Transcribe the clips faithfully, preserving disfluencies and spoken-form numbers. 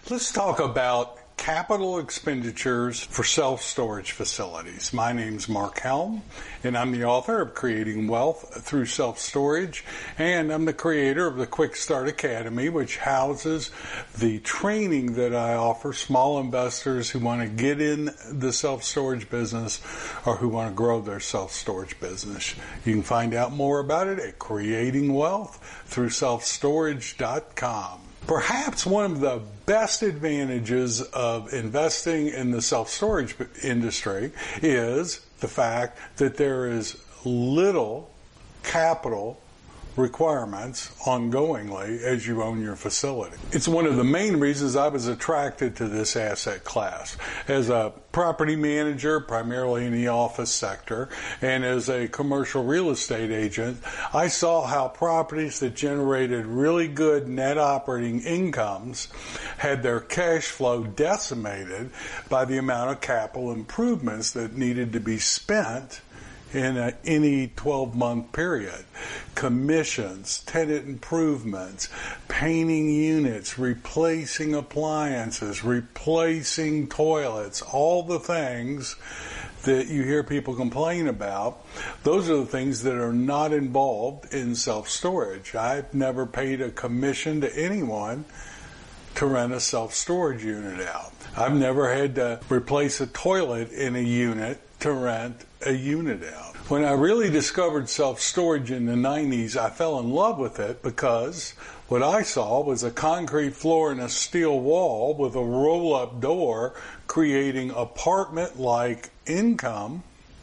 Let's talk about capital expenditures for self-storage facilities. My name's Mark Helm, and I'm the author of Creating Wealth Through Self-Storage, and I'm the creator of the Quick Start Academy, which houses the training that I offer small investors who want to get in the self-storage business or who want to grow their self-storage business. You can find out more about it at creating wealth through self storage dot com. Perhaps one of the best advantages of investing in the self-storage industry is the fact that there is little capital requirements ongoingly as you own your facility. It's one of the main reasons I was attracted to this asset class. As a property manager, primarily in the office sector, and as a commercial real estate agent, I saw how properties that generated really good net operating incomes had their cash flow decimated by the amount of capital improvements that needed to be spent in a, any twelve-month period. Commissions, tenant improvements, painting units, replacing appliances, replacing toilets, all the things that you hear people complain about, those are the things that are not involved in self-storage. I've never paid a commission to anyone to rent a self-storage unit out. I've never had to replace a toilet in a unit to rent a unit out. When I really discovered self-storage in the nineties, I fell in love with it because what I saw was a concrete floor and a steel wall with a roll-up door creating apartment-like income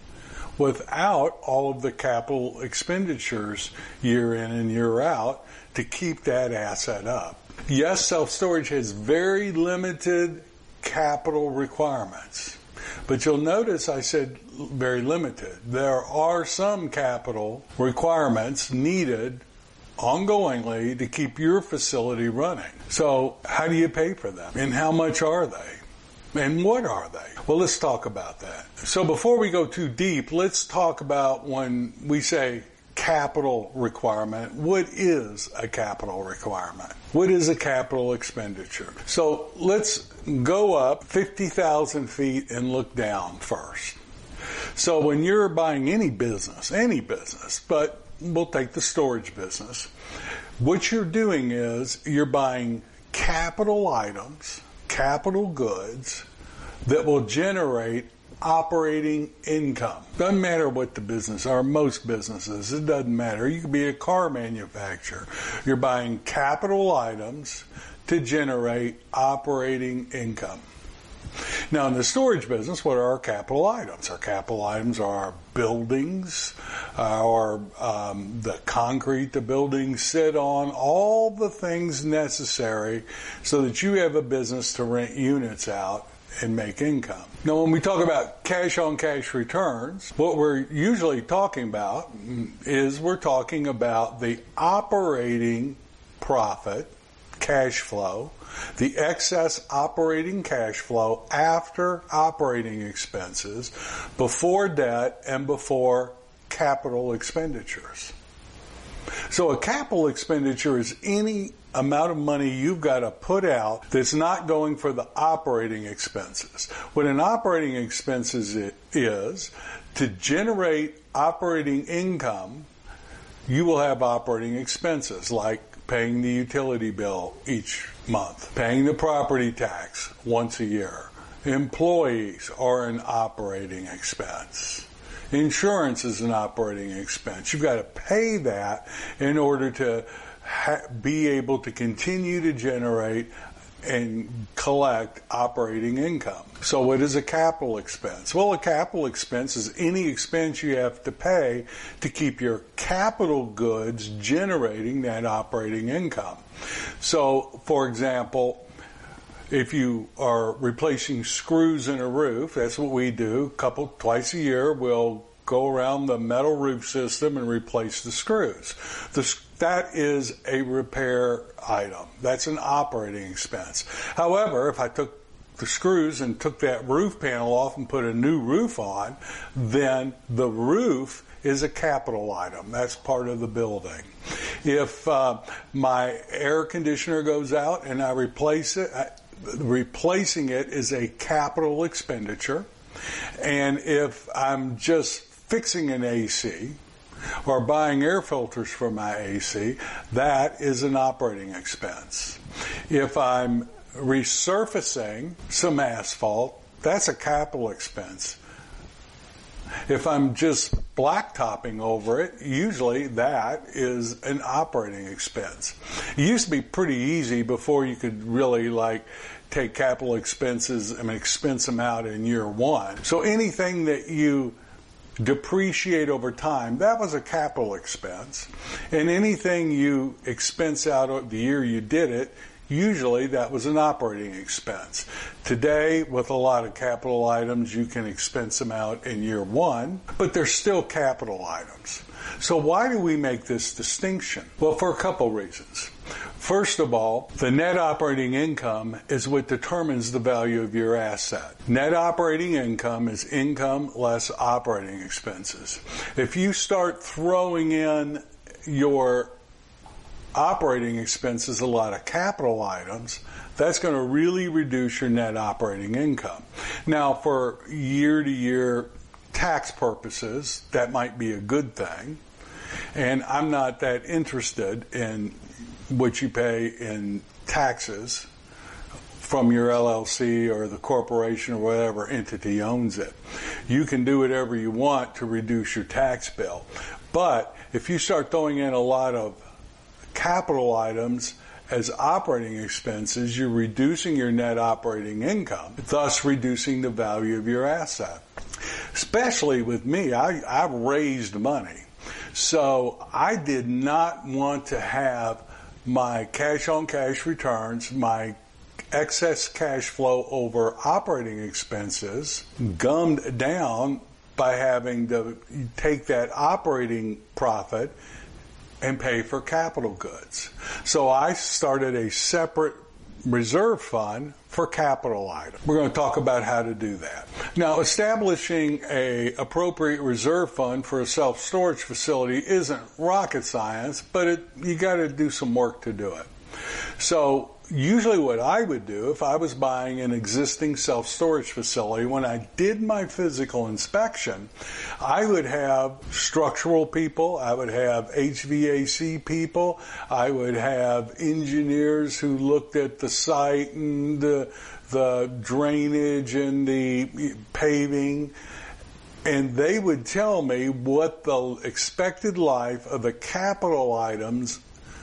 without all of the capital expenditures year in and year out to keep that asset up. Yes, self-storage has very limited capital requirements. But you'll notice I said very limited. There are some capital requirements needed ongoingly to keep your facility running. So how do you pay for them? And how much are they? And what are they? Well, let's talk about that. So before we go too deep, let's talk about when we say capital requirement. What is a capital requirement? What is a capital expenditure? So let's go up fifty thousand feet and look down first. So when you're buying any business, any business, but we'll take the storage business, what you're doing is you're buying capital items, capital goods that will generate operating income. Doesn't matter what the business are, most businesses, it doesn't matter. You could be a car manufacturer. You're buying capital items to generate operating income. Now in the storage business, what are our capital items? Our capital items are our buildings, our um, the concrete the buildings sit on, all the things necessary so that you have a business to rent units out and make income. Now, when we talk about cash-on-cash returns, what we're usually talking about is we're talking about the operating profit, cash flow, the excess operating cash flow after operating expenses, before debt, and before capital expenditures. So a capital expenditure is any amount of money you've got to put out that's not going for the operating expenses. What an operating expense is, to generate operating income, you will have operating expenses like paying the utility bill each month, paying the property tax once a year. Employees are an operating expense. Insurance is an operating expense. You've got to pay that in order to ha- be able to continue to generate and collect operating income. So what is a capital expense? Well, a capital expense is any expense you have to pay to keep your capital goods generating that operating income. So, for example, if you are replacing screws in a roof, that's what we do. A couple, twice a year, we'll go around the metal roof system and replace the screws. The, that is a repair item. That's an operating expense. However, if I took the screws and took that roof panel off and put a new roof on, then the roof is a capital item. That's part of the building. If uh, my air conditioner goes out and I replace it, I, replacing it is a capital expenditure. And if I'm just fixing an A C or buying air filters for my A C, that is an operating expense. If I'm resurfacing some asphalt, that's a capital expense. If I'm just blacktopping over it, usually that is an operating expense. It used to be pretty easy before you could really like take capital expenses and expense them out in year one. So anything that you depreciate over time, that was a capital expense. And anything you expense out of the year you did it, usually that was an operating expense. Today, with a lot of capital items, you can expense them out in year one, but they're still capital items. So why do we make this distinction? Well, for a couple reasons. First of all, the net operating income is what determines the value of your asset. Net operating income is income less operating expenses. If you start throwing in your operating expenses, a lot of capital items, that's going to really reduce your net operating income. Now, for year-to-year tax purposes, that might be a good thing. And I'm not that interested in what you pay in taxes from your L L C or the corporation or whatever entity owns it. You can do whatever you want to reduce your tax bill. But if you start throwing in a lot of capital items as operating expenses, you're reducing your net operating income, thus reducing the value of your asset. Especially with me, I, I've raised money. So I did not want to have my cash-on-cash returns, my excess cash flow over operating expenses gummed down by having to take that operating profit and pay for capital goods. So I started a separate reserve fund for capital items. We're going to talk about how to do that. Now, establishing a appropriate reserve fund for a self-storage facility isn't rocket science, but it, you got to do some work to do it. So usually what I would do if I was buying an existing self-storage facility, when I did my physical inspection, I would have structural people, I would have H V A C people, I would have engineers who looked at the site and the, the drainage and the paving, and they would tell me what the expected life of the capital items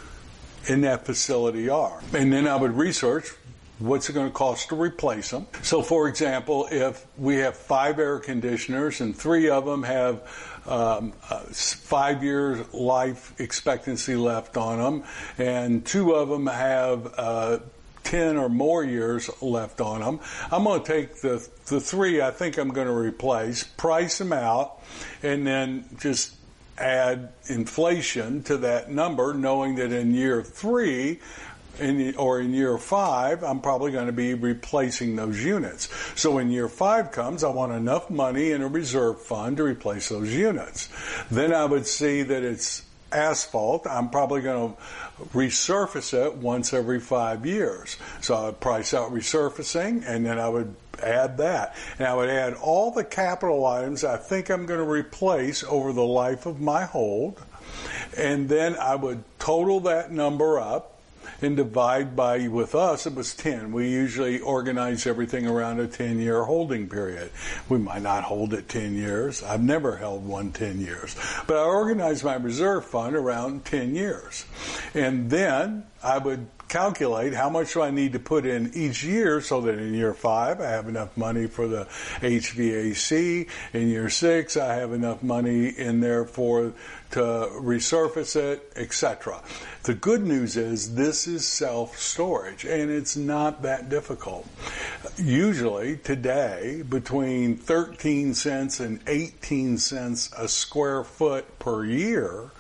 in that facility are. And then I would research what's it going to cost to replace them. So, for example, if we have five air conditioners and three of them have um, uh, five years life expectancy left on them, and two of them have uh, ten or more years left on them, I'm going to take the the three I think I'm going to replace, price them out, and then just add inflation to that number, knowing that in year three in, or in year five, I'm probably going to be replacing those units. So when year five comes, I want enough money in a reserve fund to replace those units. Then I would see that it's asphalt. I'm probably going to resurface it once every five years. So I would price out resurfacing, and then I would add that. And I would add all the capital items I think I'm going to replace over the life of my hold. And then I would total that number up and divide by, with us, it was ten. We usually organize everything around a ten-year holding period. We might not hold it ten years. I've never held one ten years. But I organized my reserve fund around ten years. And then I would calculate how much do I need to put in each year so that in year five I have enough money for the H V A C. In year six I have enough money in there for to resurface it, et cetera. The good news is this is self-storage and it's not that difficult. Usually today between thirteen cents and eighteen cents a square foot per year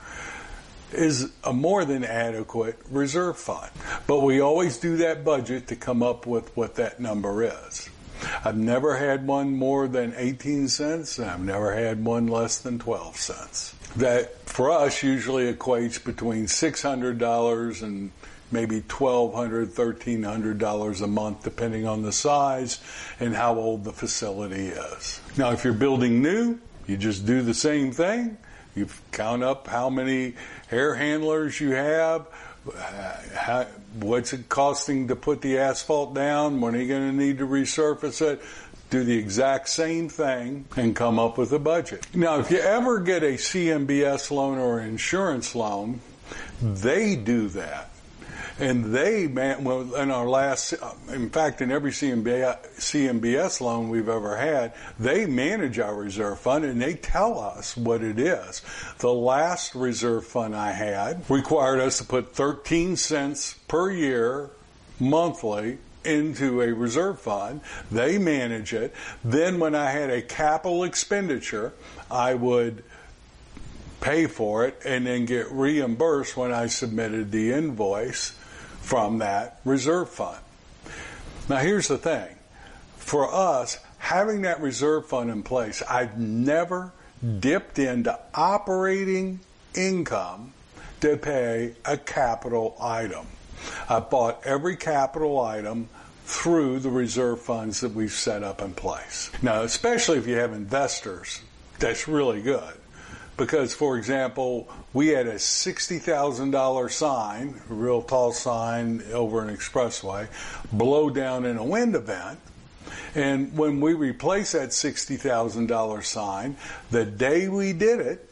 is a more than adequate reserve fund. But we always do that budget to come up with what that number is. I've never had one more than eighteen cents, and I've never had one less than twelve cents. That, for us, usually equates between six hundred dollars and maybe twelve hundred dollars, thirteen hundred dollars a month, depending on the size and how old the facility is. Now, if you're building new, you just do the same thing. You count up how many air handlers you have, how, what's it costing to put the asphalt down, when are you going to need to resurface it. Do the exact same thing and come up with a budget. Now, if you ever get a C M B S loan or insurance loan, they do that. And they, man, well, in our last, in fact, in every C M B S loan we've ever had, they manage our reserve fund and they tell us what it is. The last reserve fund I had required us to put thirteen cents per year monthly into a reserve fund. They manage it. Then when I had a capital expenditure, I would pay for it and then get reimbursed when I submitted the invoice from that reserve fund. Now here's the thing. For us, having that reserve fund in place, I've never dipped into operating income to pay a capital item. I bought every capital item through the reserve funds that we've set up in place. Now, especially if you have investors, that's really good. Because, for example, we had a sixty thousand dollars sign, a real tall sign over an expressway, blow down in a wind event. And when we replaced that sixty thousand dollars sign, the day we did it,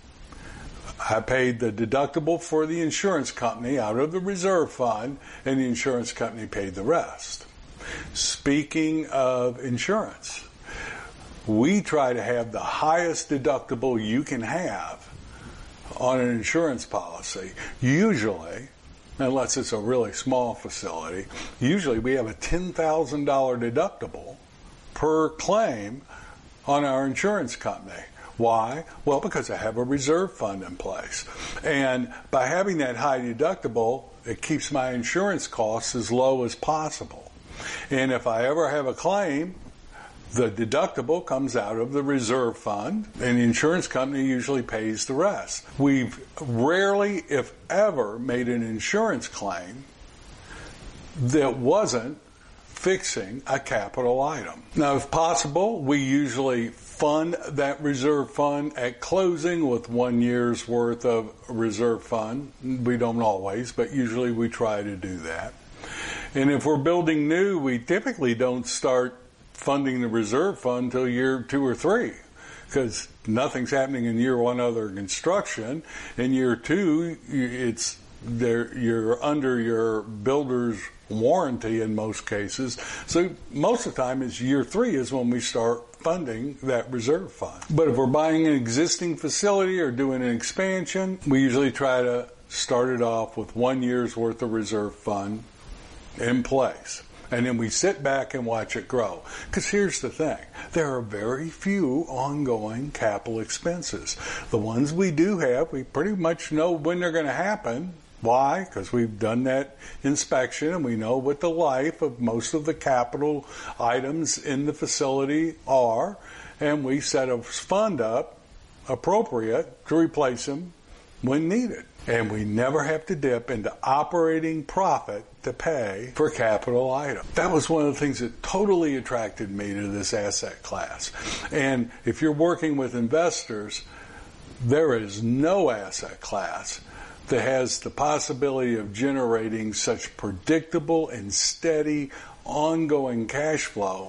I paid the deductible for the insurance company out of the reserve fund, and the insurance company paid the rest. Speaking of insurance, we try to have the highest deductible you can have on an insurance policy. Usually, unless it's a really small facility, usually we have a ten thousand dollars deductible per claim on our insurance company. Why? Well, because I have a reserve fund in place. And by having that high deductible, it keeps my insurance costs as low as possible. And if I ever have a claim, the deductible comes out of the reserve fund, and the insurance company usually pays the rest. We've rarely, if ever, made an insurance claim that wasn't fixing a capital item. Now, if possible, we usually fund that reserve fund at closing with one year's worth of reserve fund. We don't always, but usually we try to do that. And if we're building new, we typically don't start funding the reserve fund until year two or three, because nothing's happening in year one other than construction. In year two, it's there, you're under your builder's warranty in most cases. So most of the time, it's year three is when we start funding that reserve fund. But if we're buying an existing facility or doing an expansion, we usually try to start it off with one year's worth of reserve fund in place. And then we sit back and watch it grow. Because here's the thing. There are very few ongoing capital expenses. The ones we do have, we pretty much know when they're going to happen. Why? Because we've done that inspection and we know what the life of most of the capital items in the facility are. And we set a fund up appropriate to replace them when needed. And we never have to dip into operating profit to pay for capital items. That was one of the things that totally attracted me to this asset class. And if you're working with investors, there is no asset class that has the possibility of generating such predictable and steady ongoing cash flow.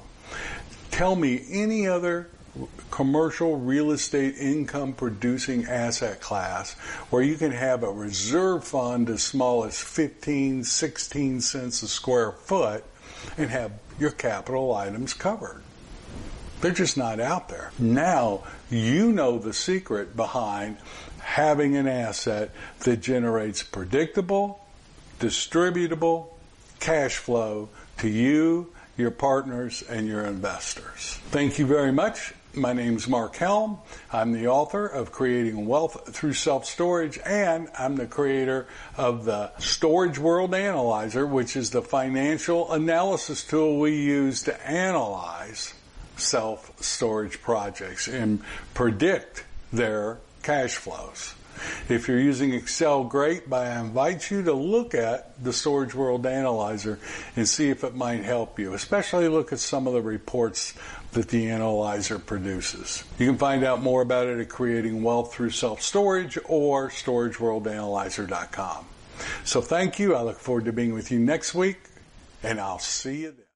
Tell me any other commercial real estate income producing asset class where you can have a reserve fund as small as fifteen, sixteen cents a square foot and have your capital items covered. They're just not out there. Now you know the secret behind having an asset that generates predictable, distributable cash flow to you, your partners, and your investors. Thank you very much. My name's Mark Helm. I'm the author of Creating Wealth Through Self-Storage, and I'm the creator of the Storage World Analyzer, which is the financial analysis tool we use to analyze self-storage projects and predict their cash flows. If you're using Excel, great, but I invite you to look at the Storage World Analyzer and see if it might help you, especially look at some of the reports that the analyzer produces. You can find out more about it at Creating Wealth Through Self-Storage or storage world analyzer dot com. So thank you. I look forward to being with you next week, and I'll see you then.